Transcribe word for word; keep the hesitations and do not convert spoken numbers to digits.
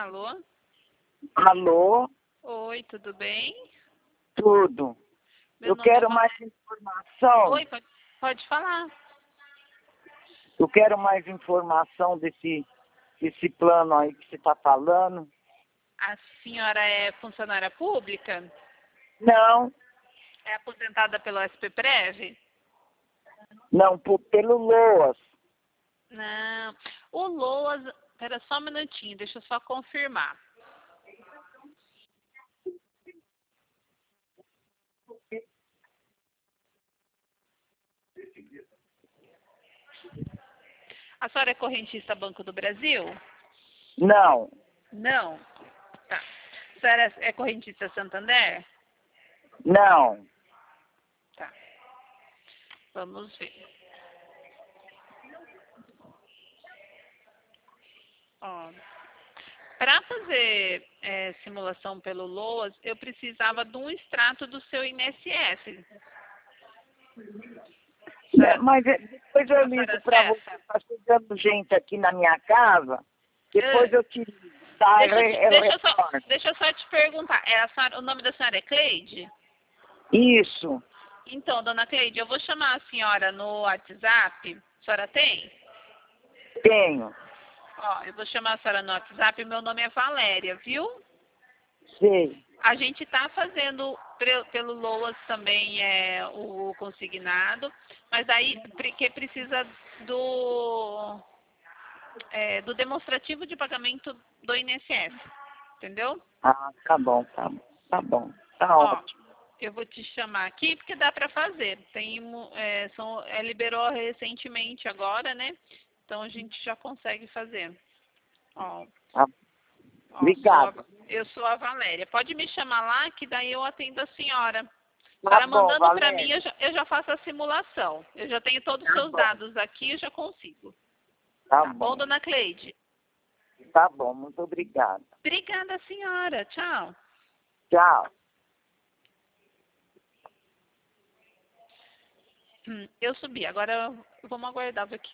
Alô? Alô? Oi, tudo bem? Tudo. Meu Eu nome é quero Val... mais informação. Oi, pode, pode falar. Eu quero mais informação desse, desse plano aí que você está falando. A senhora é funcionária pública? Não, É aposentada pelo S P Prev? não, por, pelo Loas. Não. O Loas... Espera só um minutinho, deixa eu só confirmar. A senhora é correntista Banco do Brasil? Não, Não. Tá. A senhora é correntista Santander? não. Tá. Vamos ver. Ó, para fazer é, simulação pelo Loas, eu precisava de um extrato do seu I N S S. Né, Mas é, depois eu A ligo senhora para você. acessa? Está chegando gente aqui na minha casa. Depois É. eu te ligo, tá? Deixa, eu Eu, te- eu deixa, eu só, retorno. deixa eu só te perguntar. É a senhora- o nome da senhora é Cleide? Isso, Então, dona Cleide, eu vou chamar a senhora no WhatsApp. A senhora tem? tenho. Ó, eu vou chamar a senhora no WhatsApp. Meu nome é Valéria, viu? Sei. A gente está fazendo pre- pelo Loas também é, o consignado, mas aí porque precisa do, é, do demonstrativo de pagamento do I N S S, entendeu? Ah, tá bom, tá bom. Tá bom. Tá Ó, ótimo. eu vou te chamar aqui porque dá para fazer. Tem, mu- é, são, é, liberou recentemente agora, né? Então a gente já consegue fazer. Ó, Tá. ó, sou a- Obrigado. eu sou a Valéria. Pode me chamar lá que daí eu atendo a senhora. A Tá senhora bom, mandando para mim, Valéria. eu já, eu já faço a simulação. Eu já tenho todos os Tá seus bom. dados aqui, eu já consigo. Tá Tá bom, bom. dona Cleide? Tá bom, muito obrigada. Obrigada, senhora. Tchau. Tchau. Hum, Eu subi. Agora vamos aguardar ver o que